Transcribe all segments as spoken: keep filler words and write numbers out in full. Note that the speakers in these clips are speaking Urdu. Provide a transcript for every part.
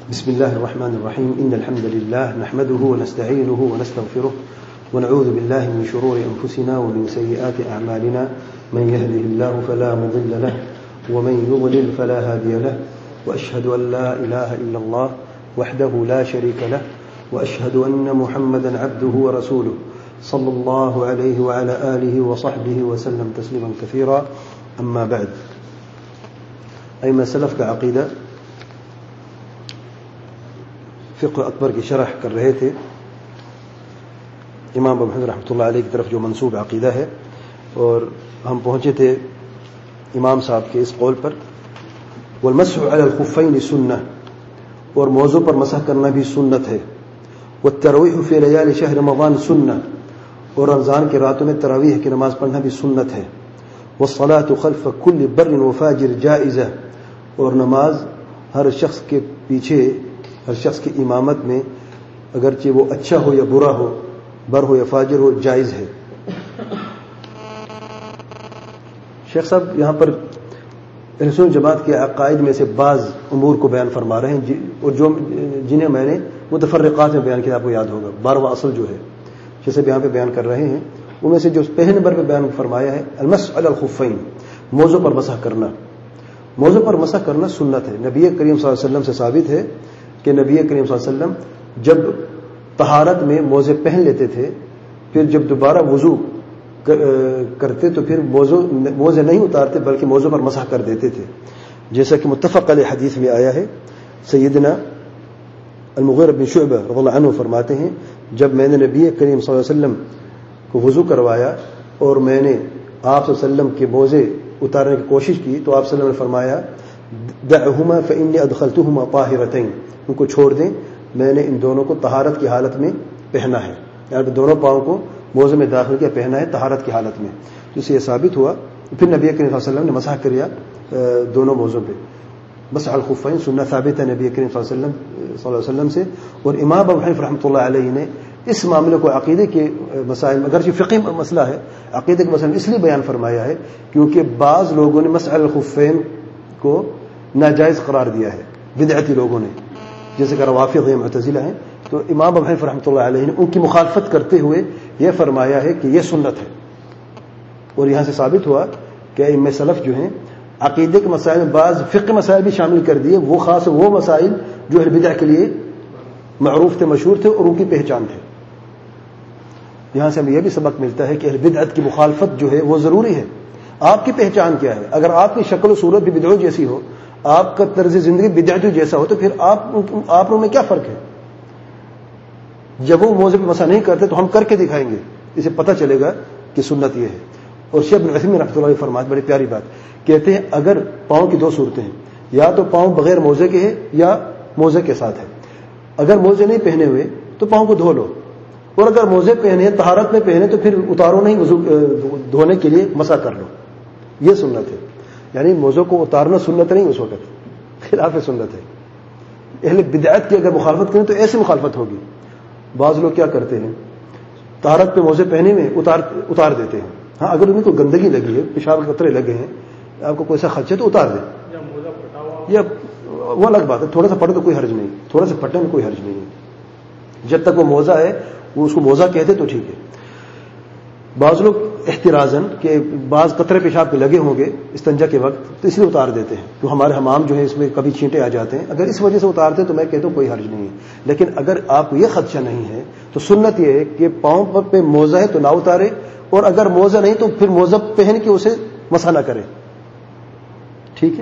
بسم الله الرحمن الرحيم إن الحمد لله نحمده ونستعينه ونستغفره ونعوذ بالله من شرور أنفسنا ومن سيئات أعمالنا من يهده الله فلا مضل له ومن يضلل فلا هادي له وأشهد أن لا إله إلا الله وحده لا شريك له وأشهد أن محمدا عبده ورسوله صلى الله عليه وعلى آله وصحبه وسلم تسليما كثيرا أما بعد أيما سلف کا عقیدہ فقہ اکبر کی شرح کر رہے تھے امام ابو حنیفہ رحمۃ اللہ علیہ کی طرف جو منسوب عقیدہ ہے، اور ہم پہنچے تھے امام صاحب کے اس قول پر والمسح علی الخفین سنہ، اور موضوع پر مسح کرنا بھی سنت ہے، والتراویح فی لیال شہر رمضان سنہ، اور رمضان کے راتوں میں تراویح کی نماز پڑھنا بھی سنت ہے، والصلاة خلف کل بر وفاجر جائزہ، اور نماز ہر شخص کے پیچھے، ہر شخص کی امامت میں اگرچہ وہ اچھا ہو یا برا ہو، بر ہو یا فاجر ہو، جائز ہے۔ شیخ صاحب یہاں پر اہل سنت جماعت کے عقائد میں سے بعض امور کو بیان فرما رہے ہیں، اور جو جنہیں میں نے متفرقات میں بیان کیا، آپ کو یاد ہوگا بارہواں اصل جو ہے جیسے یہاں پہ بیان کر رہے ہیں، ان میں سے جو پہلے نمبر پہ بیان فرمایا ہے المسح علی الخفین، موضوع پر مسح کرنا۔ موضوع پر مسح کرنا سنت ہے، نبی کریم صلی اللہ علیہ وسلم سے ثابت ہے کہ نبی کریم صلی اللہ علیہ وسلم جب طہارت میں موزے پہن لیتے تھے، پھر جب دوبارہ وضو کرتے تو پھر موزے نہیں اتارتے بلکہ موضوع پر مسح کر دیتے تھے، جیسا کہ متفق علیہ حدیث میں آیا ہے۔ سیدنا المغیرہ بن شعبہ رضی اللہ عنہ فرماتے ہیں، جب میں نے نبی کریم صلی اللہ علیہ وسلم کو وضو کروایا اور میں نے آپ صلی اللہ علیہ وسلم کے موزے اتارنے کی کوشش کی تو آپ صلی اللہ علیہ وسلم نے فرمایا دعہما فإنی ادخلتہما طاہرتین، ان کو چھوڑ دیں، میں نے ان دونوں کو طہارت کی حالت میں پہنا ہے، یعنی دونوں پاؤں کو موزے میں داخل کیا، پہنا ہے طہارت کی حالت میں، جس سے یہ ثابت ہوا۔ پھر نبی کریم صلی اللہ علیہ وسلم نے مسح کیا دونوں موزوں پہ۔ مسح الخفین سنت ثابت ہے نبی کریم صلی اللہ علیہ وسلم صلی اللہ علیہ وسلم سے، اور امام ابو حنیفہ رحمۃ اللہ علیہ نے اس معاملے کو عقیدے کے مسائل، اگرچہ فقہی مسئلہ ہے، عقیدے کے مسئلہ اس لیے بیان فرمایا ہے کیونکہ بعض لوگوں نے مسح الخفین کو ناجائز قرار دیا ہے، بدعتی لوگوں نے، جیسے کہ روافض ہیں، معتزلہ ہیں، تو امام ابو حنیفہ رحمۃ اللہ علیہ نے ان کی مخالفت کرتے ہوئے یہ فرمایا ہے کہ یہ سنت ہے، اور یہاں سے ثابت ہوا کہ ائمہ سلف جو ہیں عقیدے کے مسائل میں بعض فقہ مسائل بھی شامل کر دیے، وہ خاص وہ مسائل جو اہل بدع کے لیے معروف تھے، مشہور تھے، اور ان کی پہچان تھے۔ یہاں سے ہمیں یہ بھی سبق ملتا ہے کہ اہل بدعت کی مخالفت جو ہے وہ ضروری ہے۔ آپ کی پہچان کیا ہے؟ اگر آپ کی شکل و صورت بھی بدعت جیسی ہو، آپ کا طرز زندگی بدعت جیسا ہو، تو پھر آپ آپ میں کیا فرق ہے؟ جب وہ موضوع پہ مسح نہیں کرتے تو ہم کر کے دکھائیں گے، اسے پتہ چلے گا کہ سنت یہ ہے۔ اور شیخ ابن عثیمین رحمۃ اللہ علیہ فرماتے بڑی پیاری بات کہتے ہیں، اگر پاؤں کی دو صورتیں ہیں، یا تو پاؤں بغیر موزے کے ہے یا موزے کے ساتھ ہے، اگر موزے نہیں پہنے ہوئے تو پاؤں کو دھو لو، اور اگر موزے پہنے طہارت میں پہنے تو پھر اتارو نہیں، وضو دھونے کے لیے مسح کر لو، یہ سنت ہے۔ یعنی موزوں کو اتارنا سنت نہیں، اس وقت خلاف سنت ہے۔ اہل بدعت کی اگر مخالفت کریں تو ایسی مخالفت ہوگی۔ بعض لوگ کیا کرتے ہیں، طہارت پہ موزے پہنے میں اتار اتار دیتے ہیں، ہاں اگر ان کو گندگی لگی ہے، پیشاب کے قطرے لگے ہیں، آپ کو کوئی سا خدشہ تو اتار دیں، یا وہ الگ بات ہے، تھوڑا سا پھٹے تو کوئی حرج نہیں، تھوڑا سا پھٹنے میں کوئی حرج نہیں ہے، جب تک وہ موزہ ہے وہ اس کو موزہ کہتے تو ٹھیک ہے۔ بعض لوگ احترازاً کہ بعض قطرے پیشاب کے لگے ہوں گے استنجا کے وقت تو اس لیے اتار دیتے ہیں، تو ہمارے حمام جو ہے اس میں کبھی چھینٹے آ جاتے ہیں، اگر اس وجہ سے اتارتے ہیں تو میں کہتا ہوں کوئی حرج نہیں ہے۔ لیکن اگر آپ کو یہ خدشہ نہیں ہے تو سنت یہ ہے کہ پاؤں پہ موزہ ہے تو نہ اتارے، اور اگر موزہ نہیں تو پھر موزہ پہن کے اسے مسح نہ کرے، ٹھیک ہے۔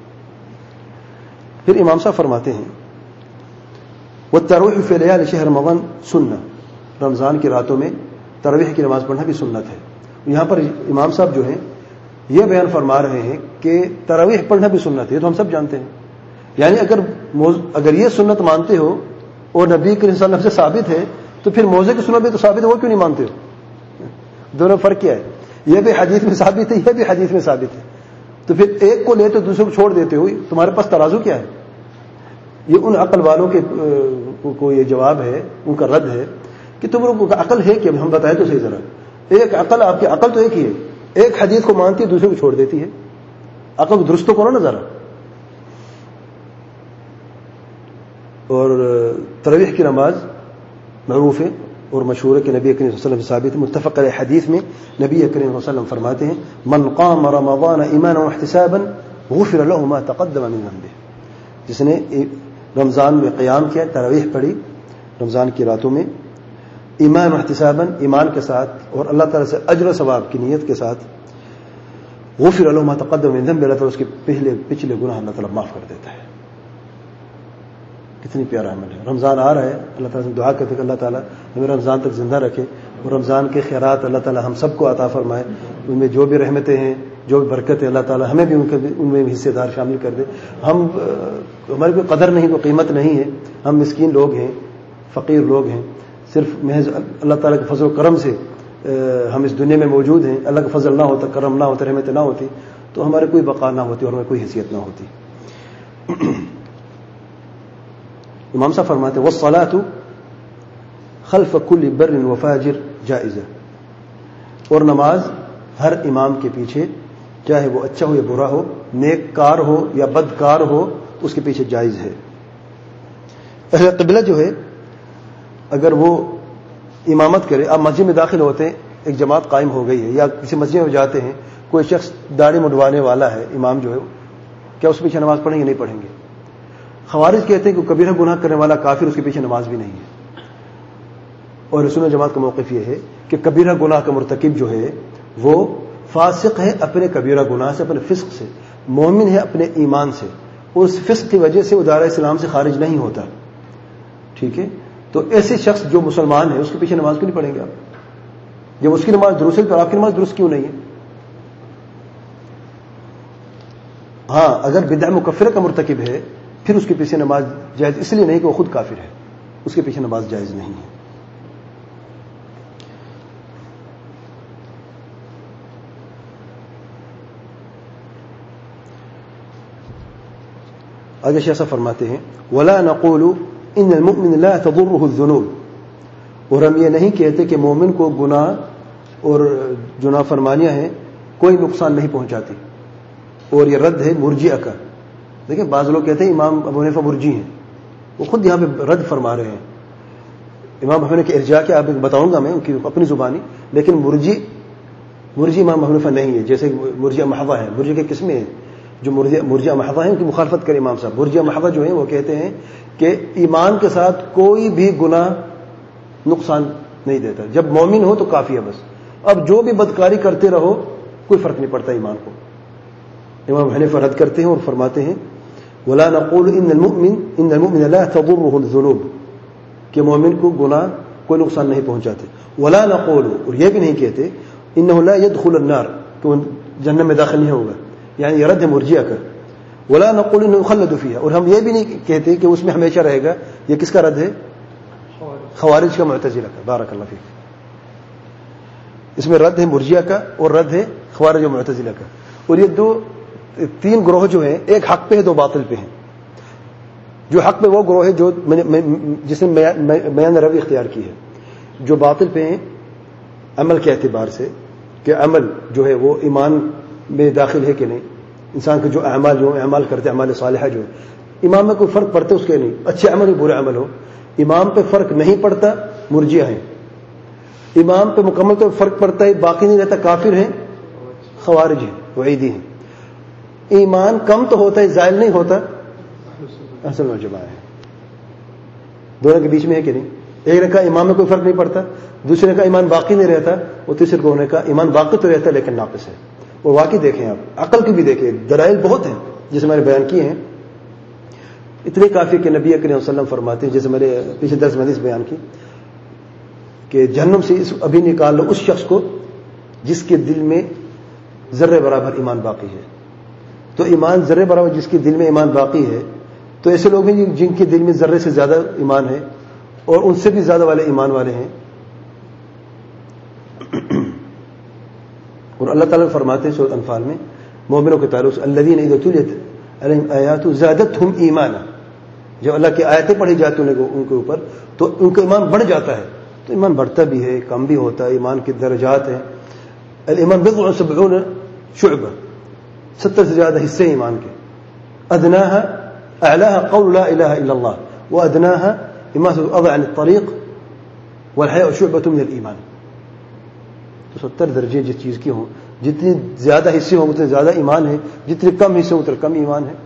پھر امام صاحب فرماتے ہیں والتراویح فی لیال شہر رمضان سنہ، رمضان کی راتوں میں تراویح کی نماز پڑھنا بھی سنت ہے۔ یہاں پر امام صاحب جو ہیں یہ بیان فرما رہے ہیں کہ تراویح پڑھنا بھی سنت ہے، تو ہم سب جانتے ہیں، یعنی اگر اگر یہ سنت مانتے ہو اور نبی کریم صلی اللہ علیہ وسلم سے ثابت ہے تو پھر موزے کی سنت بھی تو ثابت ہے، وہ کیوں نہیں مانتے ہو؟ دونوں فرق کیا ہے؟ یہ بھی حدیث میں ثابت ہے، یہ بھی حدیث میں ثابت ہے، تو پھر ایک کو لیتے دوسرے کو چھوڑ دیتے ہو، تمہارے پاس ترازو کیا ہے؟ یہ ان عقل والوں کے کو یہ جواب ہے، ان کا رد ہے کہ تم لوگوں کو عقل ہے کہ ہم بتائیں تو صحیح ذرا، ایک عقل، آپ کی عقل تو ایک ہی ہے، ایک حدیث کو مانتی ہے دوسرے کو چھوڑ دیتی ہے، عقل کو درست تو کرو نا ذرا۔ اور تراویح کی نماز معروف ہے اور مشہور ہے کہ نبی کریم صلی اللہ علیہ وسلم ثابت ہے. متفق علیہ حدیث میں نبی کریم صلی اللہ علیہ وسلم فرماتے ہیں من قام رمضان ایمانا واحتسابا غفر له ما تقدم من ذنبه. جس نے رمضان میں قیام کیا, تراویح پڑھی رمضان کی راتوں میں ایمان و احتسابا, ایمان کے ساتھ اور اللہ تعالیٰ سے اجر و ثواب کی نیت کے ساتھ, غفر له ما تقدم من ذنبه, اللہ تعالیٰ اس کے پہلے پچھلے گناہ اللہ تعالیٰ معاف کر دیتا ہے. کتنی پیارا عمل ہے. رمضان آ رہا ہے, اللہ تعالیٰ سے دعا کرتے کہ اللہ تعالیٰ ہمیں رمضان تک زندہ رکھے اور رمضان کے خیرات اللہ تعالیٰ ہم سب کو عطا فرمائے. ان میں جو بھی رحمتیں ہیں, جو بھی برکت ہے, اللہ تعالیٰ ہمیں بھی ان کے ان میں حصے دار شامل کر دے. ہم ہماری کوئی قدر نہیں, کوئی قیمت نہیں ہے, ہم مسکین لوگ ہیں, فقیر لوگ ہیں. صرف محض اللہ تعالیٰ کے فضل و کرم سے ہم اس دنیا میں موجود ہیں. اللہ کا فضل نہ ہوتا, کرم نہ ہوتا, رحمت نہ ہوتی تو ہمارے کوئی بقا نہ ہوتی اور ہمیں کوئی حیثیت نہ ہوتی. امام صاحب فرماتے ہیں والصلاة خلف كل بر وفاجر جائزہ, اور نماز ہر امام کے پیچھے چاہے وہ اچھا ہو یا برا ہو, نیک کار ہو یا بدکار ہو, اس کے پیچھے جائز ہے. اہل قبلہ جو ہے اگر وہ امامت کرے, آپ مسجد میں داخل ہوتے ہیں, ایک جماعت قائم ہو گئی ہے یا کسی مسجد میں جاتے ہیں, کوئی شخص داڑھی مڈوانے والا ہے, امام جو ہے, کیا اس کے پیچھے نماز پڑھیں گے؟ نہیں پڑھیں گے. خوارج کہتے ہیں کہ کبیرہ گناہ کرنے والا کافر, اس کے پیچھے نماز بھی نہیں ہے. اور سنت جماعت کا موقف یہ ہے کہ کبیرہ گناہ کا مرتکب جو ہے وہ فاسق ہے اپنے کبیرہ گناہ سے, اپنے فسق سے, مومن ہے اپنے ایمان سے, اور اس فسق کی وجہ سے وہ دائرہ اسلام سے خارج نہیں ہوتا. ٹھیک ہے, تو ایسے شخص جو مسلمان ہے اس کے پیچھے نماز کیوں نہیں پڑھیں گے آپ؟ جب اس کی نماز درست ہے تو آپ کی نماز درست کیوں نہیں ہے؟ ہاں, اگر بدعہ مکفرہ کا مرتکب ہے پھر اس کے پیچھے نماز جائز, اس لیے نہیں کہ وہ خود کافر ہے, اس کے پیچھے نماز جائز نہیں ہے. آگے شیخ صاحب فرماتے ہیں ولا نقول ان المؤمن لا تضره الذنوب, اور ہم یہ نہیں کہتے کہ مومن کو گناہ اور جو نافرمانیاں ہیں کوئی نقصان نہیں پہنچاتی. اور یہ رد ہے مرجئہ کا. دیکھیں بعض لوگ کہتے ہیں امام ابو حنیفہ مرجی ہیں, وہ خود یہاں پہ رد فرما رہے ہیں. امام ابو حنیفہ کے ارجاء کیا آپ بتاؤں گا میں ان کی اپنی زبانی, لیکن مرجی مرجی امام ابو حنیفہ نہیں ہے. جیسے مرجئہ محضہ ہے, مرجی کے قسمیں ہیں جو مرجئہ محضہ ہیں, ان کی مخالفت کرے امام صاحب. مرجئہ محضہ جو ہیں وہ کہتے ہیں کہ ایمان کے ساتھ کوئی بھی گناہ نقصان نہیں دیتا, جب مومن ہو تو کافی ہے بس, اب جو بھی بدکاری کرتے رہو کوئی فرق نہیں پڑتا ایمان کو. امام حنیفہ رد کرتے ہیں اور فرماتے ہیں ولا نقول ان المؤمن ان المؤمن لا تضره الذنوب, کہ مومن کو گناہ کوئی نقصان نہیں پہنچاتے. ولا نقول, اور یہ بھی نہیں کہتے انه لا يدخل النار, تو جنت میں داخل نہیں ہوگا, یعنی یہ رد ہے مرجئہ کا. ولا نقول انه يخلد فيها, اور ہم یہ بھی نہیں کہتے کہ اس میں ہمیشہ رہے گا. یہ کس کا رد ہے؟ خوارج کا, معتزلہ کا. بارک اللہ فیک. اس میں رد ہے مرجئہ کا اور رد ہے خوارج و معتزلہ کا. اور یہ دو تین گروہ جو ہیں, ایک حق پہ ہے, دو باطل پہ ہیں. جو حق پہ وہ گروہ ہے جو جس نے میان روی اختیار کی ہے. جو باطل پہ ہیں عمل کے اعتبار سے کہ عمل جو ہے وہ ایمان میں داخل ہے کہ نہیں, انسان کے جو اعمال جو اعمال کرتے اعمال صالحہ جو ہے امام میں کوئی فرق پڑتا اس کے نہیں, اچھے عمل ہو برے عمل ہو, امام پہ فرق نہیں پڑتا, مرجئہ ہیں. امام پہ مکمل طور فرق پڑتا ہے, باقی نہیں رہتا, کافر ہیں, خوارج ہیں, وعیدی ہیں. ایمان کم تو ہوتا ہے, زائل نہیں ہوتا, اصل والجماع ہے. دونوں کے بیچ میں ہے کہ نہیں؟ ایک نے کہا ایمان میں کوئی فرق نہیں پڑتا, دوسرے نے کہا ایمان باقی نہیں رہتا, اور تیسرے کو نے کہا ایمان باقی تو رہتا ہے لیکن ناقص ہے. اور واقعی دیکھیں آپ, عقل کی بھی دیکھیں, دلائل بہت ہیں جیسے میں نے بیان کیے ہیں. اتنے کافی کہ نبی کریم صلی اللہ علیہ وسلم فرماتے ہیں, جیسے میں نے پچھلے درس میں حدیث بیان کی کہ جہنم سے ابھی نکال لو اس شخص کو جس کے دل میں ذرے برابر ایمان باقی ہے. تو ایمان ذرے برابر جس کے دل میں ایمان باقی ہے, تو ایسے لوگ ہیں جن کے دل میں ذرے سے زیادہ ایمان ہے اور ان سے بھی زیادہ والے ایمان والے ہیں. اور اللہ تعالیٰ فرماتے ہیں سورۃ انفال میں مومنوں کے تعلق سے الذین اذا تلیت علیہم آیات زادتہم ایمانا, جب اللہ کی آیتیں پڑھی جاتی ہیں ان کے اوپر تو ان کا ایمان بڑھ جاتا ہے. تو ایمان بڑھتا بھی ہے, کم بھی ہوتا ہے, ایمان کے درجات ہیں. الایمان بضع و سبعون شعبہ, ستر سے زیادہ حصے ایمان کے. ادناها اعلاها قول لا الہ الا اللہ, وأدناها إماتة الأذى عن الطريق والحياء شعبة من الإيمان. تو ستر درجے جس چیز کی ہوں، جتنی زیادہ حصے ہوں اتنے زیادہ ایمان ہے، جتنے کم حصے ہوں اتنے کم ایمان ہے.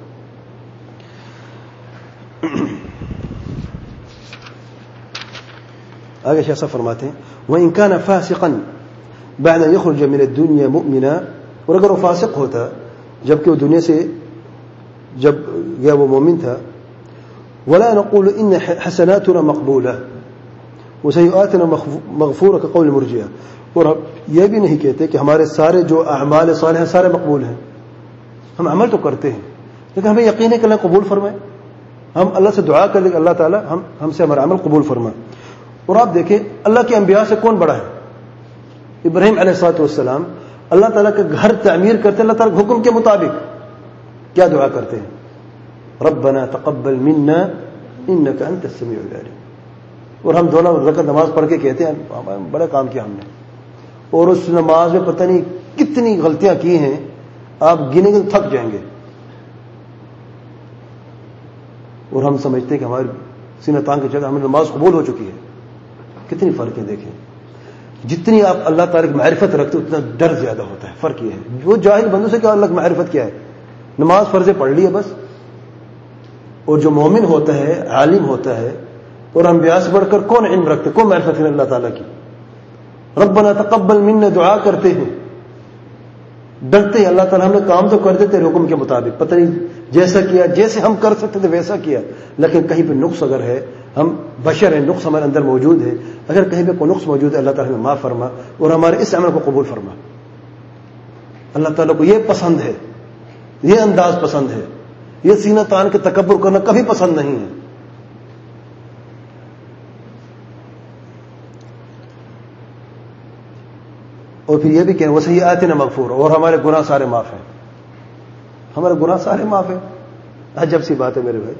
آگے شیخ صاحب فرماتے ہیں وَإِن كَانَ فَاسِقًا بَعْدَ أَن يَخْرُجَ مِنَ الدُّنْيَا مُؤْمِنًا، اور اگر وہ فاسق ہوتا جبکہ وہ دنیا سے جب گیا وہ مومن تھا، وَلَا نَقُولُ إِنَّ حَسَنَاتُنَا مَقْبُولَةٌ وَسَيِّئَاتُنَا مَغْفُورَةٌ كَقَوْلِ الْمُرْجِئَةِ، اور یہ بھی نہیں کہتے کہ ہمارے سارے جو اعمال صالح ہیں سارے مقبول ہیں. ہم عمل تو کرتے ہیں لیکن ہمیں یقین ہے کہ اللہ قبول فرمائے. ہم اللہ سے دعا کر لیں کہ اللہ تعالیٰ ہم ہم سے ہمارا عمل قبول فرمائے. اور آپ دیکھیں اللہ کے انبیاء سے کون بڑا ہے؟ ابراہیم علیہ الصلوۃ والسلام اللہ تعالیٰ کا گھر تعمیر کرتے اللہ تعالیٰ کے حکم کے مطابق کیا دعا کرتے ہیں؟ ربنا تقبل منا انك انت السميع العليم. اور ہم دونوں رکعت نماز پڑھ کے کہتے ہیں بڑا کام کیا ہم نے، اور اس نماز میں پتہ نہیں کتنی غلطیاں کی ہیں، آپ گنے گے تو تھک جائیں گے. اور ہم سمجھتے ہیں کہ ہماری سینہ تان کی جگہ ہمیں نماز قبول ہو چکی ہے. کتنی فرق ہے دیکھیں. جتنی آپ اللہ تعالیٰ کی معرفت رکھتے اتنا ڈر زیادہ ہوتا ہے. فرق یہ ہے وہ جاہل بندوں سے کیا اللہ کی معرفت کیا ہے، نماز فرض پڑھ لی ہے بس. اور جو مومن ہوتا ہے عالم ہوتا ہے اور انبیاء سے بڑھ کر کون علم رکھتے، کون معرفت ہے اللہ تعالیٰ کی. ربنا تقبل منا دعا کرتے ہیں، ڈرتے ہیں اللہ تعالیٰ ہم نے کام تو کر دیتے حکم کے مطابق، پتہ نہیں جیسا کیا جیسے ہم کر سکتے تھے ویسا کیا، لیکن کہیں پہ نقص اگر ہے، ہم بشر ہیں، نقص ہمارے اندر موجود ہے، اگر کہیں پہ کوئی نقص موجود ہے اللہ تعالیٰ ہمیں معاف فرما اور ہمارے اس عمل کو قبول فرما. اللہ تعالیٰ کو یہ پسند ہے، یہ انداز پسند ہے، یہ سینہ تان کے تکبر کرنا کبھی پسند نہیں ہے. اور پھر یہ بھی کہیں وَسَيِّئَاتِنَا مَغْفُورَةٌ، اور ہمارے گناہ سارے معاف ہیں. ہمارے گناہ سارے معاف ہیں. عجب سی بات ہے میرے بھائی.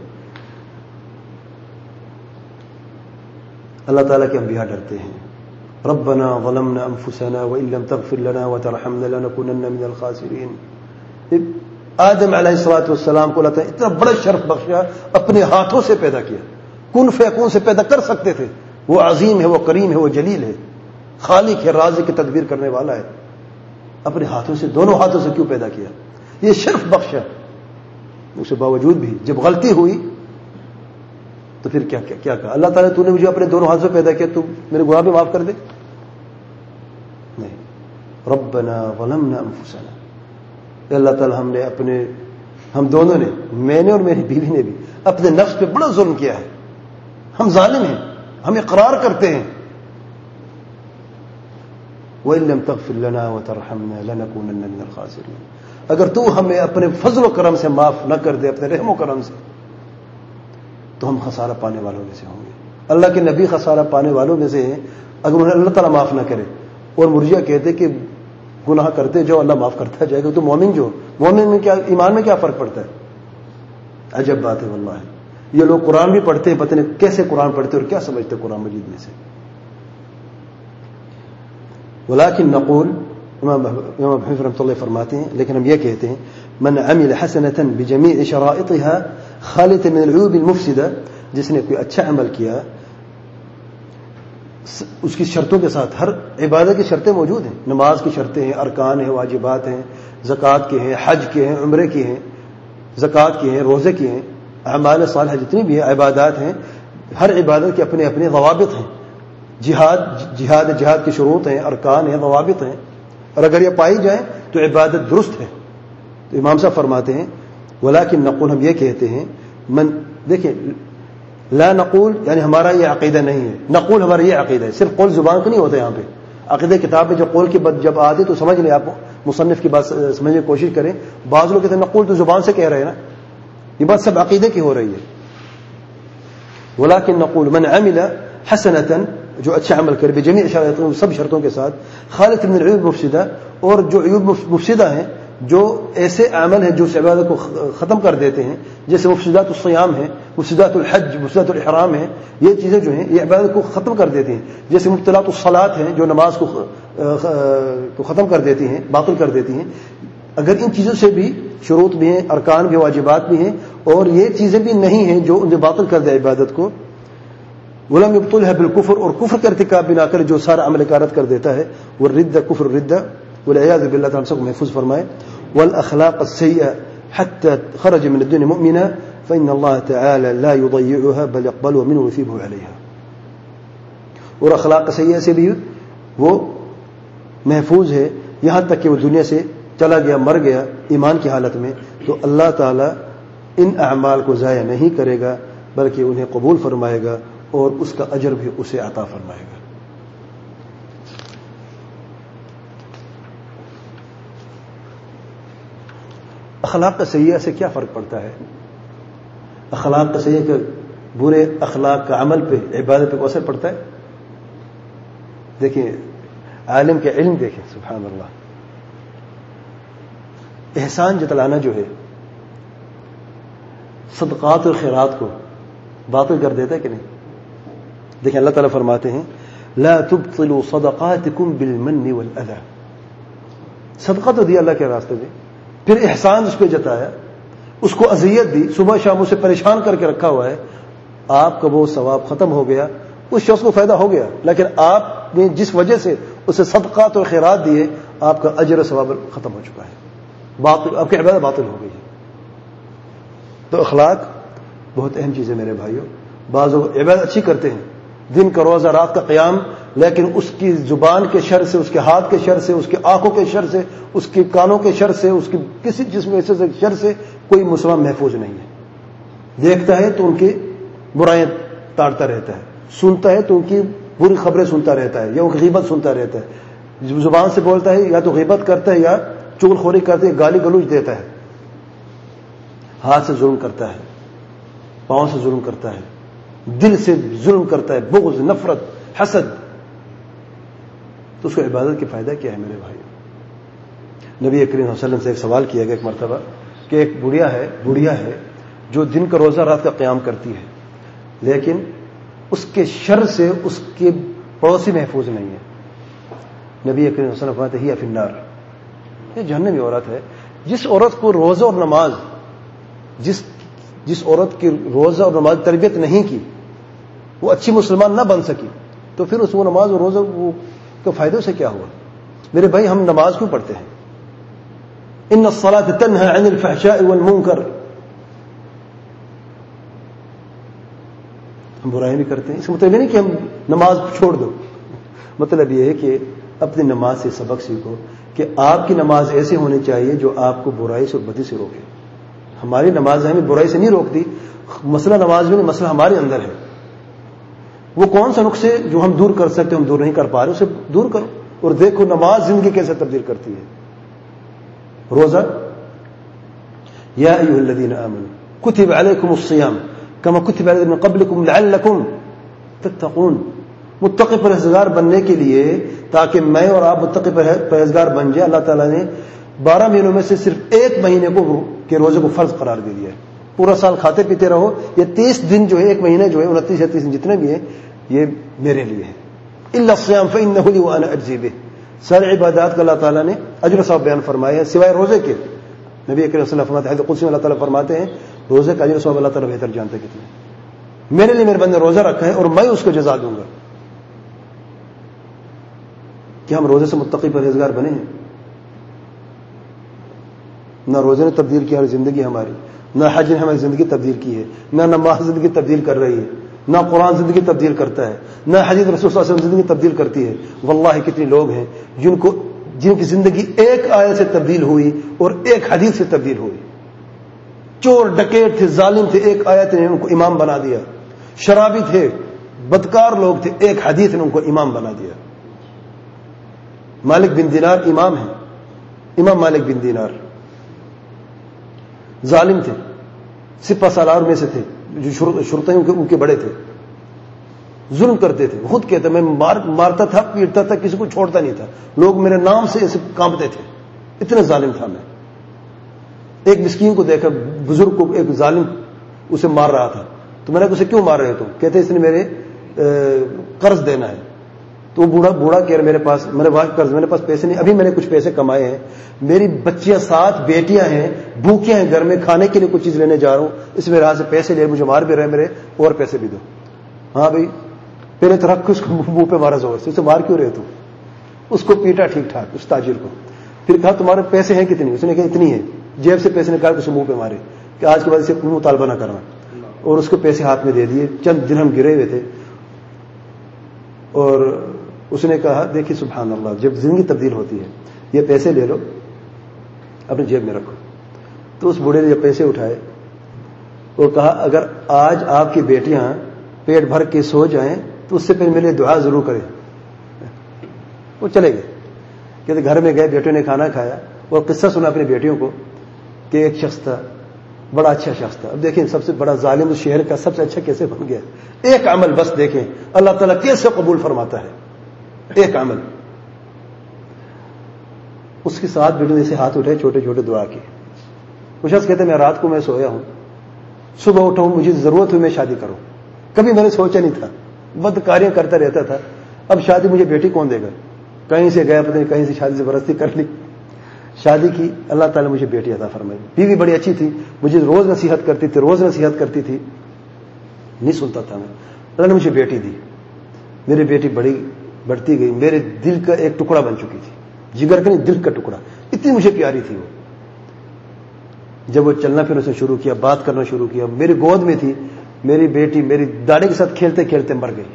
اللہ تعالیٰ کے انبیاء ڈرتے ہیں. ربنا ظلمنا انفسنا وان لم تغفر لنا وترحمنا لنكونن من الخاسرین. آدم علیہ الصلوۃ والسلام کو اللہ تعالیٰ اتنا بڑا شرف بخشا، اپنے ہاتھوں سے پیدا کیا، کن فیکون سے پیدا کر سکتے تھے. وہ عظیم ہے، وہ کریم ہے، وہ جلیل ہے، خالق ہے، رازق کی تدبیر کرنے والا ہے. اپنے ہاتھوں سے، دونوں ہاتھوں سے کیوں پیدا کیا؟ یہ شرف بخشا. اس کے باوجود بھی جب غلطی ہوئی تو پھر کیا کیا, کیا کہا اللہ تعالیٰ تو نے مجھے اپنے دونوں ہاتھوں سے پیدا کیا، تو میرے گناہ بھی معاف کر دے؟ نہیں. ربنا ظلمنا انفسنا، اللہ تعالیٰ ہم نے اپنے، ہم دونوں نے، میں نے اور میری بیوی نے بھی اپنے نفس پہ بڑا ظلم کیا ہے. ہم ظالم ہیں، ہم اقرار کرتے ہیں. وَإِن لَّمْ تَغْفِرْ لَنَا وَتَرْحَمْنَا لَنَكُونَنَّ مِنَ الْخَاسِرِينَ. اگر تو ہمیں اپنے فضل و کرم سے معاف نہ کر دے، اپنے رحم و کرم سے، تو ہم خسارہ پانے والوں میں سے ہوں گے. اللہ کے نبی خسارہ پانے والوں میں سے ہیں اگر انہیں اللہ تعالیٰ معاف نہ کرے. اور مرجئہ کہتے کہ گناہ کرتے جو اللہ معاف کرتا جائے گا. تو مومن جو مومن میں کیا، ایمان میں کیا فرق پڑتا ہے؟ عجب بات ہے واللہ. یہ لوگ قرآن بھی پڑھتے ہیں، پتہ نہیں کیسے قرآن پڑھتے اور کیا سمجھتے قرآن مجید میں سے. ولكن نقول، امام امام حنیفہ رحمۃ اللہ فرماتے ہیں، لیکن ہم یہ کہتے ہیں من عمل حسنة بجميع شرائطها خالية من العيوب المفسدة، جس نے کوئی اچھا عمل کیا اس کی شرطوں کے ساتھ. ہر عبادت کی شرطیں موجود ہیں، نماز کی شرطیں ہیں، ارکان ہیں، واجبات ہیں، زکوٰۃ کے ہیں، حج کے ہیں، عمرے کی ہیں، زکوٰۃ کی ہیں، روزے کی ہیں، اعمال صالحہ جتنی بھی ہیں عبادات ہیں، ہر عبادت کے اپنے اپنے ضوابط ہیں. جہاد جہاد جہاد کی شروط ہیں، ارکان ہیں، ضوابط ہیں، اور اگر یہ پائی جائیں تو عبادت درست ہے. تو امام صاحب فرماتے ہیں ولیکن نقول، ہم یہ کہتے ہیں من، دیکھیں لا نقول یعنی ہمارا یہ عقیدہ نہیں ہے، نقول ہمارا یہ عقیدہ ہے. صرف قول زبان کا نہیں ہوتا یہاں پہ. عقیدہ کتاب میں جو قول کی بات جب آتی تو سمجھ لیں، آپ مصنف کی بات سمجھنے کی کوشش کریں. بعض لوگ کہتے ہیں نقول تو زبان سے کہہ رہے ہیں نا، یہ بات سب عقیدے کی ہو رہی ہے. ولیکن نقول من عمل حسنة، جو اچھا عمل کرے، بجمیع شرائطوں، سب شرطوں کے ساتھ، خالص من العیوب مفسدہ، اور جو عیوب مفسدہ ہیں، جو ایسے عمل ہیں جو اس عبادت کو ختم کر دیتے ہیں، جیسے مفسدات الصیام ہے، مفسدات الحج، مفسدات الاحرام ہے، یہ چیزیں جو ہیں یہ عبادت کو ختم کر دیتی ہیں. جیسے مبطلات الصلاۃ ہیں جو نماز کو ختم کر دیتی ہیں، باطل کر دیتی ہیں. اگر ان چیزوں سے بھی شروط بھی ہیں، ارکان بھی، واجبات بھی ہیں، اور یہ چیزیں بھی نہیں ہیں جو انہیں باطل کر دے عبادت کو، ولم يبطلها بالکفر، اور کفر کا ارتکاب بھی نہ کرے جو سارا عمل کارت کر دیتا ہے، والردہ کفر الردہ والعیاذ باللہ، تعالی سب کو محفوظ فرمائے، والاخلاق السیئہ حتى خرج من الدنيا مؤمنا فإن الله تعالى لا يضيعها بل يقبلها منه ويثيبه عليها، اور اخلاق سیئہ سے بھی وہ محفوظ ہے یہاں تک کہ وہ دنیا سے چلا گیا، مر گیا ایمان کی حالت میں، تو اللہ تعالی ان اعمال کو ضائع نہیں کرے گا بلکہ انہیں قبول فرمائے گا اور اس کا اجر بھی اسے عطا فرمائے گا۔ اخلاق سیئہ سے کیا فرق پڑتا ہے؟ اخلاق سیئہ کے برے اخلاق کا عمل پہ، عبادت پہ اثر پڑتا ہے؟ دیکھیں عالم کے علم دیکھیں، سبحان اللہ، احسان جتلانا جو ہے صدقات اور خیرات کو باطل کر دیتا ہے کہ نہیں؟ دیکھیں اللہ تعالیٰ فرماتے ہیں لا تبطلوا صدقاتکم بالمن والاذى، صدقہ تو دیا اللہ کے راستے میں، پھر احسان اس پہ جتایا، اس کو اذیت دی، صبح شام اسے پریشان کر کے رکھا ہوا ہے، آپ کا وہ ثواب ختم ہو گیا، اس شخص کو فائدہ ہو گیا، لیکن آپ نے جس وجہ سے اسے صدقات اور خیرات دیے آپ کا اجر و ثواب ختم ہو چکا ہے، باطل، آپ کی عبادت باطل ہو گئی ہے۔ تو اخلاق بہت اہم چیز ہے میرے بھائیوں۔ بعض لوگ عبادت اچھی کرتے ہیں، دن کا روزہ، رات کا قیام، لیکن اس کی زبان کے شر سے، اس کے ہاتھ کے شر سے، اس کی آنکھوں کے شر سے، اس کے کانوں کے شر سے، اس کی کسی جسم کے شر سے کوئی مسلمان محفوظ نہیں ہے۔ دیکھتا ہے تو ان کی برائیاں تاڑتا رہتا ہے، سنتا ہے تو ان کی بری خبریں سنتا رہتا ہے، یا ان کی غیبت سنتا رہتا ہے، زبان سے بولتا ہے یا تو غیبت کرتا ہے یا چغل خوری کرتا ہے، گالی گلوچ دیتا ہے، ہاتھ سے ظلم کرتا ہے، پاؤں سے ظلم کرتا ہے، دل سے ظلم کرتا ہے، بغض، نفرت، حسد، تو اس کو عبادت کی فائدہ کیا ہے میرے بھائی؟ نبی کریم صلی اللہ علیہ وسلم سے ایک سوال کیا گیا ایک مرتبہ کہ ایک بڑھیا ہے بڑھیا ہے جو دن کا روزہ رات کا قیام کرتی ہے، لیکن اس کے شر سے اس کے پڑوسی محفوظ نہیں ہے۔ نبی کریم صلی اللہ علیہ وسلم فرماتے ہیں ہی فی النار، یہ جہنمی عورت ہے۔ جس عورت کو روزہ اور نماز، جس جس عورت کی روزہ اور نماز تربیت نہیں کی، وہ اچھی مسلمان نہ بن سکی، تو پھر اس وہ نماز اور روزہ وہ کے فائدوں سے کیا ہوا؟ میرے بھائی ہم نماز کیوں پڑھتے ہیں؟ ان الصلاۃ تنہی عن الفحشاء والمنکر، ہم برائیاں بھی کرتے ہیں، اس کا مطلب نہیں کہ ہم نماز چھوڑ دو، مطلب یہ ہے کہ اپنی نماز سے سبق سیکھو کہ آپ کی نماز ایسے ہونی چاہیے جو آپ کو برائی سے اور بدی سے روکے۔ ہماری نماز ہمیں برائی سے نہیں روکتی، مسئلہ نماز میں نہیں، مسئلہ ہمارے اندر ہے۔ وہ کون سا نقصے جو ہم دور کر سکتے ہیں، ہم دور نہیں کر پا رہے، اسے دور کرو، اور دیکھو نماز زندگی کیسے تبدیل کرتی ہے۔ روزہ، یا ایھا الذین آمنوا کتب علیکم الصیام کما کتب علی الذین من قبلکم لعلکم تتقون، متقی پرہیزگار بننے کے لیے، تاکہ میں اور آپ متقی پرہیزگار بن جائے، اللہ تعالیٰ نے بارہ مہینوں میں سے صرف ایک مہینے کو کے روزے کو فرض قرار دے دیا ہے۔ پورا سال کھاتے پیتے رہو، یہ تیس دن جو ہے، ایک مہینہ جو ہے، انتیس یا تیس دن جتنے بھی ہیں، یہ میرے لیے ہے۔ الا الصیام فانہ لی وانا اجزی بہ، سارے عبادات کا اللہ تعالیٰ نے اجر و ثواب بیان فرمایا ہے سوائے روزے کے۔ نبی کریم صلی اللہ علیہ وسلم فرماتے ہیں، حدیث قدسی میں اللہ تعالیٰ فرماتے ہیں روزے کا اجر و ثواب اللہ تعالیٰ بہتر جانتے ہیں کتنے، میرے لیے میرے بندے روزہ رکھا ہے اور میں اس کو جزا دوں گا۔ کیا ہم روزے سے متقی پرہیزگار بنے ہیں؟ نہ روزے نے تبدیل کیا زندگی ہماری، نہ حج نے ہماری زندگی تبدیل کی ہے، نہ نماز زندگی تبدیل کر رہی ہے، نہ قرآن زندگی تبدیل کرتا ہے، نہ حدیث رسول صلی اللہ علیہ وسلم زندگی تبدیل کرتی ہے۔ واللہ کتنے لوگ ہیں جن کو جن کی زندگی ایک آیت سے تبدیل ہوئی اور ایک حدیث سے تبدیل ہوئی۔ چور ڈکیٹ تھے، ظالم تھے، ایک آیت نے ان کو امام بنا دیا، شرابی تھے، بدکار لوگ تھے، ایک حدیث نے ان کو امام بنا دیا۔ مالک بن دینار امام ہیں، امام مالک بن دینار ظالم تھے، سپہ سالار میں سے تھے، جو شرطے ان کے بڑے تھے، ظلم کرتے تھے، خود کہتے میں مار مارتا تھا، پیٹتا تھا، کسی کو چھوڑتا نہیں تھا، لوگ میرے نام سے ایسے کانپتے تھے، اتنے ظالم تھا میں۔ ایک مسکین کو دیکھا، بزرگ کو ایک ظالم اسے مار رہا تھا، تو میں نے کہا اسے کیوں مار رہے ہو؟ کہتے اس نے میرے قرض دینا ہے، تو وہ بوڑھا بوڑھا کہہ رہا میرے پاس میرے واقع قرض میرے پاس پیسے نہیں, ابھی میں نے کچھ پیسے کمائے ہیں, میری بچیاں سات بیٹیاں ہیں, بھوکیاں ہیں گھر میں, کھانے کے لیے کچھ چیز لینے جا رہا ہوں, اس میں راہ سے پیسے لے, مجھے مار بھی رہے میرے, اور پیسے بھی دو. ہاں بھائی, پہلے تو رکھ کے اس کو منہ پہ مارا زور سے, اسے مار کیوں رہے تم؟ اس کو پیٹا ٹھیک ٹھاک اس تاجر کو, پھر کہا تمہارے پیسے ہیں کتنی؟ اس نے کہا اتنی ہے, جیب سے پیسے نکال کے اسے منہ پہ مارے کہ آج کے بعد اسے مطالبہ نہ کرنا, اور اس کو پیسے ہاتھ میں دے دیے. چند درہم گرے ہوئے تھے, اور اس نے کہا دیکھیے سبحان اللہ, جب زندگی تبدیل ہوتی ہے, یہ پیسے لے لو اپنی جیب میں رکھو. تو اس بوڑھے نے جب پیسے اٹھائے وہ کہا اگر آج آپ کی بیٹیاں پیٹ بھر کے سو جائیں تو اس سے پہلے میرے لیے دعا ضرور کریں. وہ چلے گئے, کہتے گھر میں گئے, بیٹوں نے کھانا کھایا اور قصہ سنا اپنی بیٹیوں کو کہ ایک شخص تھا بڑا اچھا شخص تھا. اب دیکھیں سب سے بڑا ظالم اس شہر کا سب سے اچھا کیسے بن گیا, ایک عمل بس دیکھیں اللہ تعالیٰ کیسے قبول فرماتا ہے, ایک عمل. اس کے ساتھ بیٹوں نے سے ہاتھ اٹھائے, چھوٹے چھوٹے دعا کی. وہ شخص کہتے میں رات کو میں سویا ہوں, صبح اٹھا ہوں, مجھے ضرورت ہوئی میں شادی کروں, کبھی میں نے سوچا نہیں تھا, بدکاریاں کرتا رہتا تھا, اب شادی مجھے بیٹی کون دے گا, کہیں سے گیا پتہ نہیں کہیں سے شادی زبردستی کر لی, شادی کی, اللہ تعالیٰ مجھے بیٹی عطا فرمائی. بیوی بڑی اچھی تھی, مجھے روز نصیحت کرتی تھی روز نصیحت کرتی تھی, نہیں سنتا تھا میں. اللہ نے مجھے بیٹی دی, میری بیٹی بڑی بڑھتی گئی, میرے دل کا ایک ٹکڑا بن چکی تھی, جگر کا نہیں دل کا ٹکڑا, اتنی مجھے پیاری تھی وہ. جب وہ چلنا پھرنا سے شروع کیا, بات کرنا شروع کیا, میری گود میں تھی, میری بیٹی میری داڑھی کے ساتھ کھیلتے کھیلتے مر گئی.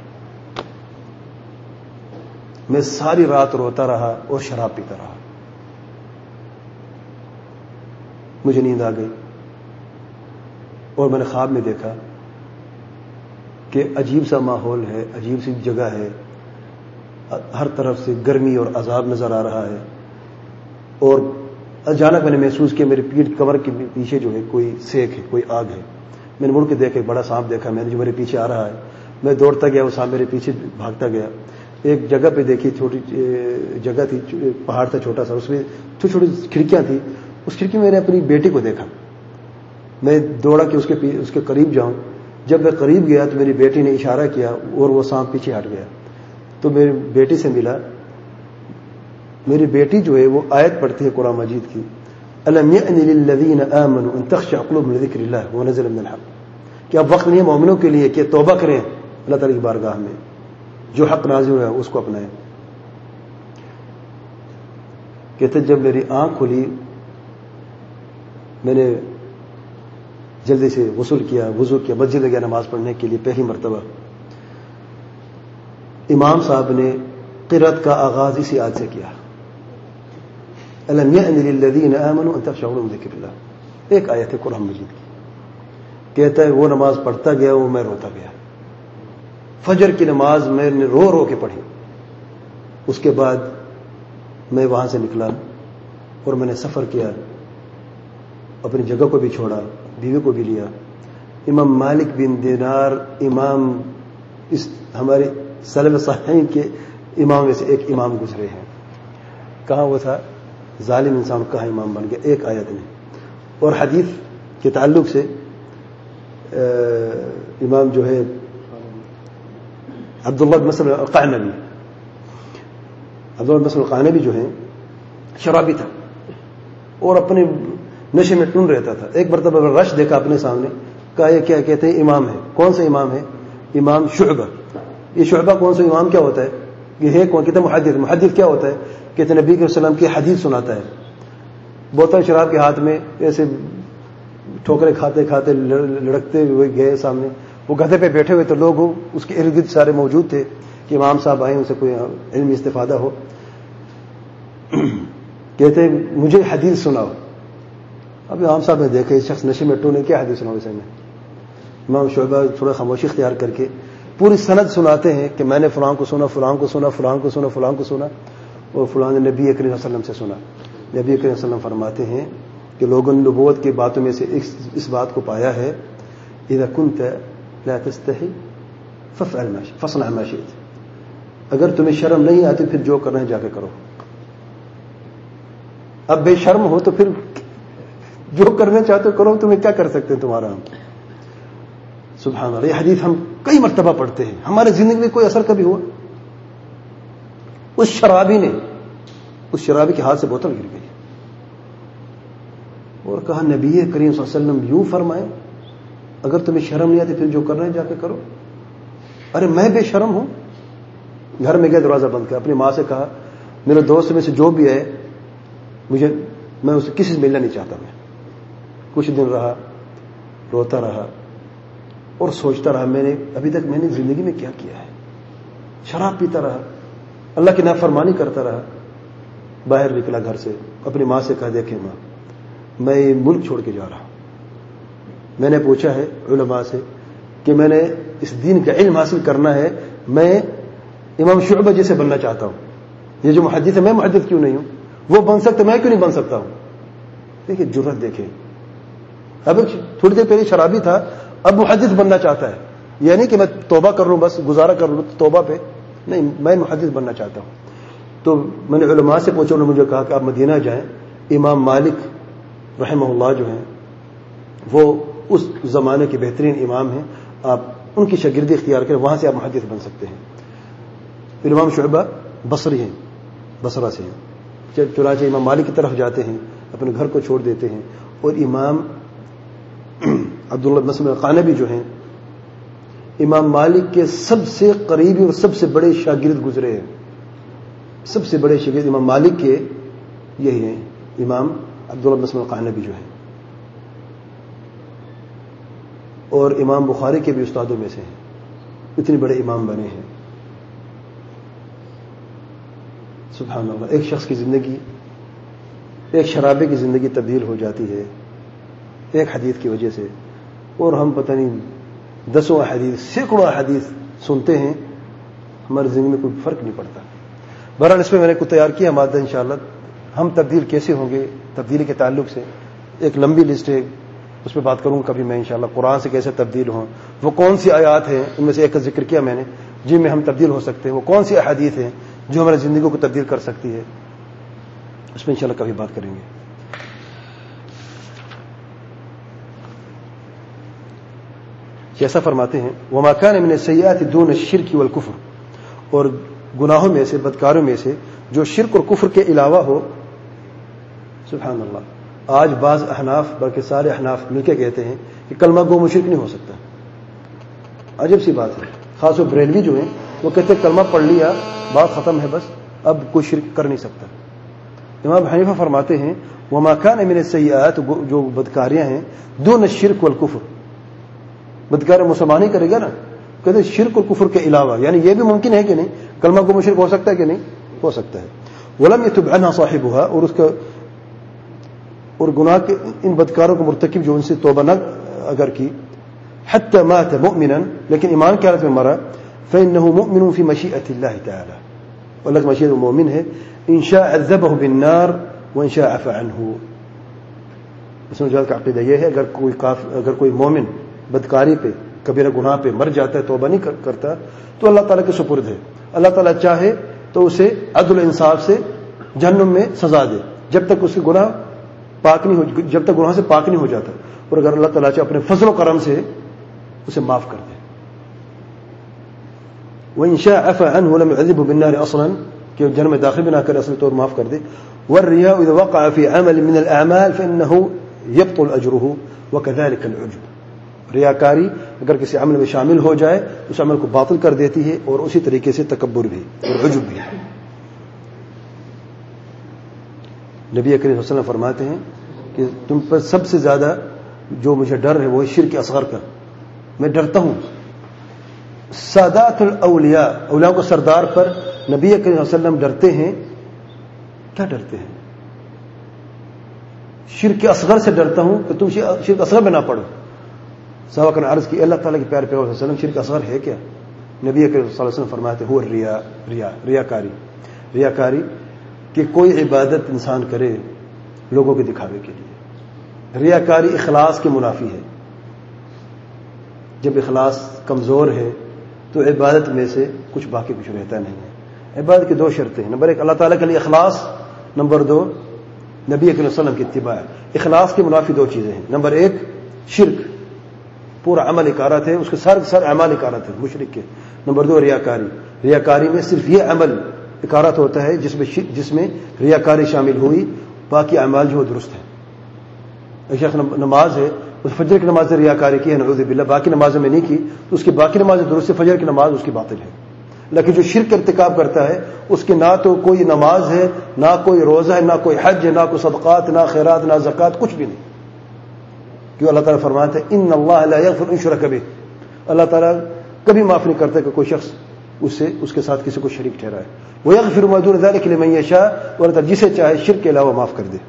میں ساری رات روتا رہا اور شراب پیتا رہا. مجھے نیند آ گئی اور میں نے خواب میں دیکھا کہ عجیب سا ماحول ہے, عجیب سی جگہ ہے, ہر طرف سے گرمی اور عذاب نظر آ رہا ہے, اور اچانک میں نے محسوس کیا میری پیٹھ کمر کے پیچھے جو ہے کوئی سیک ہے, کوئی آگ ہے. میں نے مڑ کے دیکھا, بڑا سانپ دیکھا میں نے جو میرے پیچھے آ رہا ہے. میں دوڑتا گیا, وہ سانپ میرے پیچھے بھاگتا گیا. ایک جگہ پہ دیکھی, چھوٹی جگہ تھی, پہاڑ تھا چھوٹا سا, اس میں چھوٹی چھوٹی کھڑکیاں تھیں. اس کھڑکی میں میں نے اپنی بیٹی کو دیکھا, میں دوڑا کہ اس کے اس کے قریب جاؤں. جب میں قریب گیا تو میری بیٹی نے اشارہ کیا اور وہ سانپ پیچھے ہٹ گیا. تو میری بیٹی سے ملا. میری بیٹی جو ہے وہ آیت پڑھتی ہے قرآن مجید کی, الم یأن للذین آمنوا ان تخشع قلوبهم لذکر اللہ ونزل من الحق, کہ اب وقت نہیں ہے مومنوں کے لیے کہ توبہ کریں اللہ تعالی کی بارگاہ میں, جو حق نازل ہے اس کو اپنائیں. کہتے جب میری آنکھ کھلی میں نے جلدی سے غسل کیا, وضو کیا, مسجد گیا نماز پڑھنے کے لیے. پہلی مرتبہ امام صاحب نے قرأت کا آغاز اسی آیت سے کیا, الم یأن للذین آمنوا ان تخشع قلوبهم لذکر اللہ, ایک آیت ہے قرآن مجید کی. کہتا ہے وہ نماز پڑھتا گیا, وہ میں روتا گیا. فجر کی نماز میں نے رو رو کے پڑھی. اس کے بعد میں وہاں سے نکلا اور میں نے سفر کیا, اپنی جگہ کو بھی چھوڑا, بیوی کو بھی لیا. امام مالک بن دینار امام اس ہمارے سلف صالحین کے امام میں سے ایک امام گزرے ہیں. کہاں وہ تھا, ظالم انسان کہاں امام بن گیا ایک آیت میں. اور حدیث کے تعلق سے امام جو ہے عبداللہ بن مسعود القعنبی, عبداللہ بن مسعود القعنبی جو ہے شرابی تھا اور اپنے نشے میں ٹون رہتا تھا. ایک مرتبہ رش دیکھا اپنے سامنے, کہا یہ کیا کہتے ہیں امام ہے. کون سا امام ہے؟ امام شعبہ. یہ شعبہ کون سا امام کیا ہوتا ہے؟ یہ ہے کون؟ کہتے ہیں محدث. محدث کیا ہوتا ہے؟ کہتے ہیں نبی کے وسلم کی حدیث سناتا ہے. بوتل شراب کے ہاتھ میں ایسے ٹھوکرے کھاتے کھاتے لڑکتے ہوئے گئے سامنے. وہ گدھے پہ بیٹھے ہوئے تو لوگ اس کے ارد گرد سارے موجود تھے کہ امام صاحب آئے, ان سے کوئی علمی استفادہ ہو. کہتے ہیں مجھے حدیث سناؤ. اب امام صاحب نے دیکھا اس شخص نشے میں ٹون ہے, کیا حدیث سناؤ اسے میں. امام شعبہ تھوڑا خاموشی اختیار کر کے پوری سند سناتے ہیں کہ میں نے فلاں کو سنا, فلاں کو سنا, فلاں کو سنا, فلاں کو سنا, اور فلاں نے نبی کریم صلی اللہ علیہ وسلم سے سنا. نبی کریم صلی اللہ علیہ وسلم فرماتے ہیں کہ لوگوں نے نبوت کی باتوں میں سے اس بات کو پایا ہے, اذا كنت لا تستحی فافعل ما شئت فاصنع ما شئت, اگر تمہیں شرم نہیں آتی پھر جو کرنا ہے جا کے کرو. اب بے شرم ہو تو پھر جو کرنا چاہتے ہو کرو, تمہیں کیا کر سکتے ہیں تمہارا ہم. سبحان اللہ, یہ حدیث ہم کئی مرتبہ پڑھتے ہیں, ہمارے زندگی میں کوئی اثر کبھی ہوا؟ اس شرابی نے اس شرابی کے ہاتھ سے بوتل گر گئی اور کہا نبی کریم صلی اللہ علیہ وسلم یوں فرمائے اگر تمہیں شرم نہیں آتی پھر جو کرنا ہے جا کے کرو. ارے میں بے شرم ہوں. گھر میں گیا دروازہ بند کیا, اپنی ماں سے کہا میرے دوست میں سے جو بھی ہے مجھے میں اسے کسی سے ملنا نہیں چاہتا. میں کچھ دن رہا, روتا رہا اور سوچتا رہا میں نے ابھی تک میں نے زندگی میں کیا کیا ہے. شراب پیتا رہا, اللہ کی نافرمانی کرتا رہا. باہر نکلا گھر سے, اپنی ماں سے کہا دیکھیں ماں میں یہ ملک چھوڑ کے جا رہا ہوں. میں نے پوچھا ہے علماء سے کہ میں نے اس دین کا علم حاصل کرنا ہے, میں امام شعبہ جیسے بننا چاہتا ہوں. یہ جو محدث ہے میں محدث کیوں نہیں ہوں, وہ بن سکتا میں کیوں نہیں بن سکتا ہوں. دیکھیں جرت دیکھیں, اب تھوڑی دیر پہلے شرابی تھا اب محدث بننا چاہتا ہے. یہ نہیں کہ میں توبہ کر لوں بس گزارا کر لوں توبہ پہ, نہیں میں محدث بننا چاہتا ہوں. تو میں نے علماء سے پوچھا, انہوں نے مجھے کہا کہ آپ مدینہ جائیں, امام مالک رحمہ اللہ جو ہیں وہ اس زمانے کے بہترین امام ہیں, آپ ان کی شاگردی اختیار کریں, وہاں سے آپ محدث بن سکتے ہیں. امام شعبہ بصری ہیں, بصرہ سے ہیں. چنانچہ امام مالک کی طرف جاتے ہیں, اپنے گھر کو چھوڑ دیتے ہیں, اور امام عبداللہ بن مسعود القعنبی جو ہیں امام مالک کے سب سے قریبی اور سب سے بڑے شاگرد گزرے ہیں. سب سے بڑے شاگرد امام مالک کے یہی ہیں, امام عبداللہ بن مسعود القعنبی جو ہیں, اور امام بخاری کے بھی استادوں میں سے ہیں. اتنے بڑے امام بنے ہیں. سبحان اللہ, ایک شخص کی زندگی, ایک شرابے کی زندگی تبدیل ہو جاتی ہے ایک حدیث کی وجہ سے, اور ہم پتہ نہیں دسوں حدیث سینکڑوں حدیث سنتے ہیں, ہماری زندگی میں کوئی فرق نہیں پڑتا. بہرحال اس میں میں نے کچھ تیار کیا مادہ انشاءاللہ, ہم تبدیل کیسے ہوں گے تبدیلی کے تعلق سے ایک لمبی لسٹ ہے, اس پہ بات کروں کبھی میں انشاءاللہ. قرآن سے کیسے تبدیل ہوں, وہ کون سی آیات ہیں, ان میں سے ایک کا ذکر کیا میں نے جن میں ہم تبدیل ہو سکتے ہیں, وہ کون سی احادیث ہیں جو ہماری زندگی کو تبدیل کر سکتی ہے, اس میں انشاءاللہ کبھی بات کریں گے. جیسا فرماتے ہیں وما كان من السيئات دون الشرك والكفر, اور گناہوں میں سے بدکاروں میں سے جو شرک اور کفر کے علاوہ ہو. سبحان اللہ, آج بعض احناف بلکہ سارے احناف مل کے کہتے ہیں کہ کلمہ گو مشرک نہیں ہو سکتا. عجب سی بات ہے. خاص طور بریلوی جو ہیں وہ کہتے ہیں کلمہ پڑھ لیا بات ختم ہے, بس اب کوئی شرک کر نہیں سکتا. امام حنیفہ فرماتے ہیں وما كان من السيئات, جو بدکاریاں ہیں دون الشرك والكفر, بدکار مسلمان ہی کرے گا نا, کہتے شرک اور کفر کے علاوہ, یعنی یہ بھی ممکن ہے کہ نہیں, کلمہ کو مشرک ہو سکتا ہے کہ نہیں ہو سکتا ہے. ولم يتب عنها صاحبها, اور اس کا اور گناہ کے ان بدکاروں کو مرتکب جو ان سے توبہ نہ اگر کی, حتى مات مؤمنا, لیکن ایمان کی حالت میں مرا, فانه مؤمن في مشیئۃ اللہ تعالی, اللہ کی مشیت مومن ہے, ان شاء عذبه بالنار وان شاء عفى عنه. اس میں جو کا عقیدہ یہ ہے اگر کوئی کافر, اگر کوئی مومن بدکاری پہ کبیرہ گناہ پہ مر جاتا ہے توبہ نہیں کرتا تو اللہ تعالیٰ کے سپرد ہے. اللہ تعالیٰ چاہے تو اسے عدل و انصاف سے جہنم میں سزا دے جب تک اس کے گناہ پاک نہیں ہو, جب تک گناہ سے پاک نہیں ہو جاتا, اور اگر اللہ تعالیٰ چاہے اپنے فضل و کرم سے اسے معاف کر دے. وَإِن شَاءَ عَفَا عَنْهُ لَمْ يُعَذِّبْهُ بِالنَّارِ أَصْلًا, کہ جہنم میں داخل بھی نہ کرے اصل طور معاف کر دے. وَالرِّيَاءُ إِذَا وَقَعَ فِي عَمَلٍ مِّنَ الْأَعْمَالِ فَإِنَّهُ يَبْطُلُ أَجْرُهُ وَكَذَلِكَ الْعُجْبُ. ریاکاری اگر کسی عمل میں شامل ہو جائے اس عمل کو باطل کر دیتی ہے, اور اسی طریقے سے تکبر بھی اور عجب بھی. نبی کریم صلی اللہ علیہ وسلم فرماتے ہیں کہ تم پر سب سے زیادہ جو مجھے ڈر ہے وہ شرک اصغر کا, میں ڈرتا ہوں. سادات الاولیاء, اولیاء کو سردار پر نبی کریم صلی اللہ علیہ وسلم ڈرتے ہیں. کیا ڈرتے ہیں؟ شرک اصغر سے ڈرتا ہوں کہ تم شرک اصغر میں نہ پڑو. صحابہ نے عرض کی اللہ تعالیٰ کے پیارے پیغمبر صلی اللہ علیہ وسلم شرک اصغر ہے کیا؟ نبی کریم صلی اللہ علیہ وسلم فرماتے ہیں ہو ریا ریا ریاکاری ریاکاری کہ کوئی عبادت انسان کرے لوگوں کے دکھاوے کے لیے. ریاکاری اخلاص کے منافی ہے. جب اخلاص کمزور ہے تو عبادت میں سے کچھ باقی کچھ رہتا نہیں ہے. عبادت کی دو شرطیں ہیں, نمبر ایک اللہ تعالیٰ کے لیے اخلاص, نمبر دو نبی کریم صلی اللہ علیہ وسلم کی اتباع. اخلاص کی منافی دو چیزیں ہیں, نمبر ایک شرک, پورا عمل اکارت ہے, اس کے سر سر اعمال اکارت ہے مشرک کے. نمبر دو ریاکاری, ریاکاری میں صرف یہ عمل اکارت ہوتا ہے جس میں جس میں ریاکاری شامل ہوئی، باقی اعمال جو درست ہیں. ایک شخص نماز ہے، اس فجر کی نماز سے ریاکاری کی ہے نعوذ باللہ، باقی نمازوں میں نہیں کی، تو اس کی باقی نماز درست ہے، فجر کی نماز اس کی باطل ہے. لیکن جو شرک ارتکاب کرتا ہے اس کی نہ تو کوئی نماز ہے، نہ کوئی روزہ ہے، نہ کوئی حج ہے، نہ کوئی صدقات، نہ خیرات، نہ زکوٰۃ، کچھ بھی نہیں. کیوں اللہ تعالیٰ فرماتے ہیں ان اللہ لا یغفر ان شرک بہ، اللہ تعالیٰ کبھی معاف نہیں کرتا کہ کوئی شخص اس سے اس کے ساتھ کسی کو شریک ٹھہرائے. ویغفر ما دون ذلک لمن یشاء، اور اللہ تعالیٰ جسے چاہے شرک کے علاوہ معاف کر دے.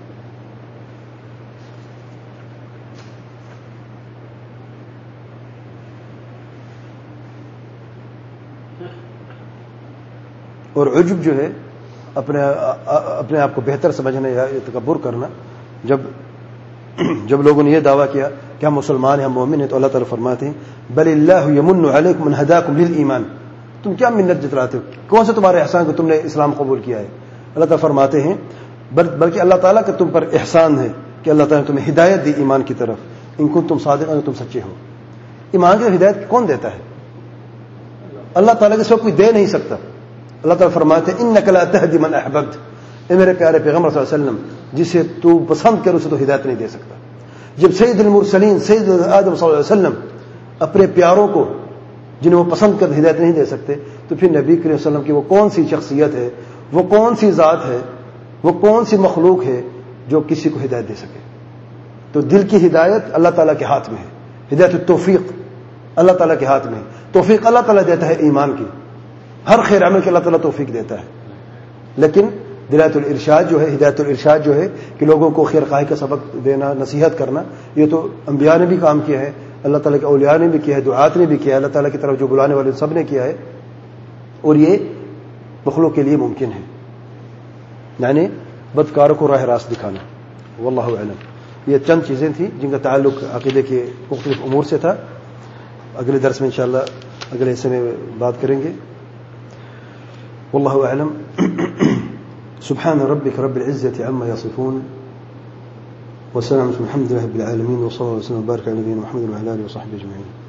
اور عجب جو ہے اپنے اپنے آپ کو بہتر سمجھنا یا تکبر کرنا، جب جب لوگوں نے یہ دعویٰ کیا کہ ہم مسلمان ہیں، ہم مومن ہیں، تو اللہ تعالیٰ فرماتے ہیں بل اللہ یمن علیکم ان ہداکم للایمان، تم کیا منت جتلاتے ہو، کون سے تمہارے احسان کہ تم نے اسلام قبول کیا ہے. اللہ تعالیٰ فرماتے ہیں بلکہ اللہ تعالیٰ کا تم پر احسان ہے کہ اللہ تعالیٰ نے تمہیں ہدایت دی ایمان کی طرف، ان کو تم صادق اگر تم سچے ہو. ایمان کی ہدایت کون دیتا ہے؟ اللہ تعالیٰ کے سوا کوئی دے نہیں سکتا. اللہ تعالیٰ فرماتے ہیں انک لا تہدی من احببت، اے میرے پیارے پیغمبر صلی اللہ علیہ وسلم، جسے تو پسند کر اسے تو ہدایت نہیں دے سکتا. جب سید المرسلین سید آدم صلی اللہ علیہ وسلم اپنے پیاروں کو جنہیں وہ پسند کر ہدایت نہیں دے سکتے، تو پھر نبی کریم صلی اللہ علیہ وسلم کی وہ کون سی شخصیت ہے، وہ کون سی ذات ہے، وہ کون سی مخلوق ہے جو کسی کو ہدایت دے سکے. تو دل کی ہدایت اللہ تعالیٰ کے ہاتھ میں ہے، ہدایت التوفیق اللہ تعالیٰ کے ہاتھ میں ہے. توفیق اللہ تعالیٰ دیتا ہے ایمان کی، ہر خیر عمل کے اللہ تعالیٰ توفیق دیتا ہے. لیکن دلایت الارشاد جو ہے، ہدایت الارشاد جو ہے کہ لوگوں کو خیر خواہی کا سبق دینا، نصیحت کرنا، یہ تو انبیاء نے بھی کام کیا ہے، اللہ تعالیٰ کے اولیاء نے بھی کیا ہے، دعات نے بھی کیا ہے، اللہ تعالیٰ کی طرف جو بلانے والے سب نے کیا ہے، اور یہ مخلوق کے لیے ممکن ہے، یعنی بدکاروں کو راہ راست دکھانا. واللہ اعلم. یہ چند چیزیں تھیں جن کا تعلق عقیدے کے مختلف امور سے تھا. اگلے درس میں انشاءاللہ اگلے حصے میں بات کریں گے. واللہ اعلم. سبحان ربك رب العزة عما يصفون وسلام الحمد لله رب العالمين وصلى الله وسلم وبارك على نبينا محمد وعلى اله وصحبه اجمعين.